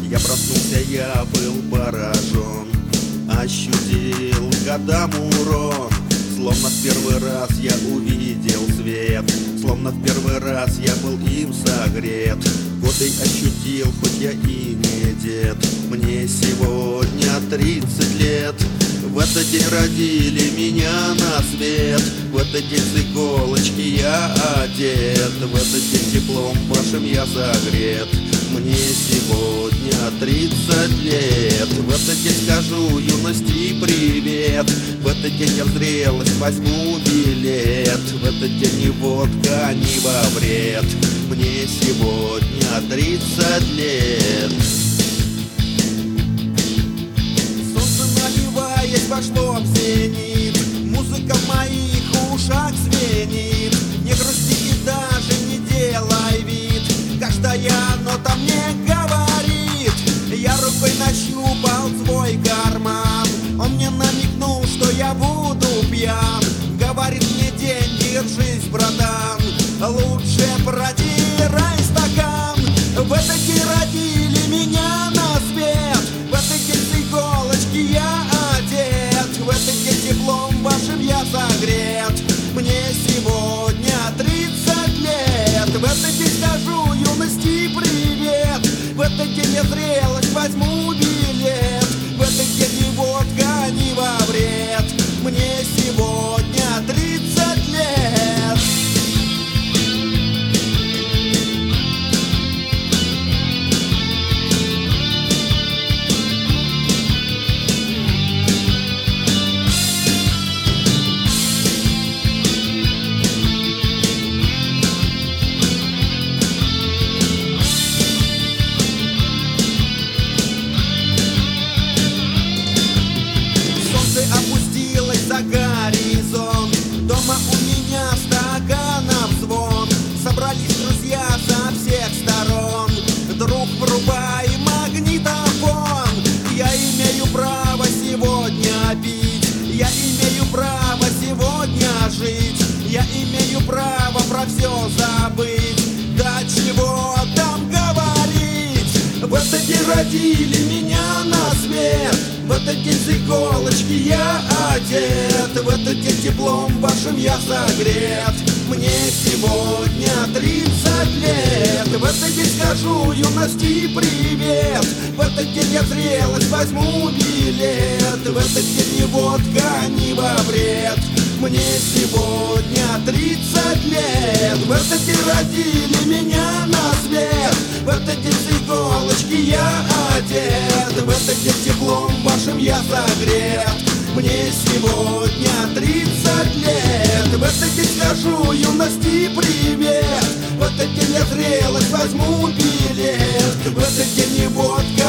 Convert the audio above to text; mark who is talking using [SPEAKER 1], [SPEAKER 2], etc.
[SPEAKER 1] Я проснулся, я был поражен, ощутил годам урон. Словно в первый раз я увидел свет, словно в первый раз я был им согрет. Годы ощутил, хоть я и не дед. Мне сегодня 30 лет. В этот день родили меня на свет, в этот день с иголочки я одет, в этот день теплом вашим я согрет. Мне сегодня 30 лет. В этот день скажу юности привет, в этот день я в зрелость возьму билет, в этот день ни водка, ни во вред. Мне сегодня 30 лет. Вошло в зенит, музыка в моих ушах звенит. Не грусти и даже не делай вид, каждая нота мне говорит. Я рукой нащупал свой карман, он мне намекнул, что я буду пьян. Говорит мне: день, держись, братан, лучше протирай стакан. В этот день родили меня на свет, в этот день с иголочки я одет, в этот день теплом вашим я согрет. Мне сегодня 30 лет. В этот день скажу юности привет, в этот день я зрелость возьму билет, в этот день ни водка, ни во вред. Мне сегодня 30 лет. Опустилась за горизонт, дома у меня стаканов звон. Собрались друзья со всех сторон, друг, врубай магнитофон. Я имею право сегодня пить, я имею право сегодня жить, я имею право про все забыть. Да чего там говорить? В этот день родили меня на свет, в этот день с иголочки я одет, в этот день теплом вашим я согрет. Мне сегодня 30 лет. В этот день скажу юности привет, в этот день я в зрелость возьму билет, в этот день ни водка, ни во вред. Мне сегодня 30 лет. В этот день родили меня на свет, в этот день с иголочки я одет, в этот день теплом вашим я согрет. Мне сегодня 30 лет. В этот день скажу юности привет, в этот день я зрелость возьму билет, в этот день ни водка,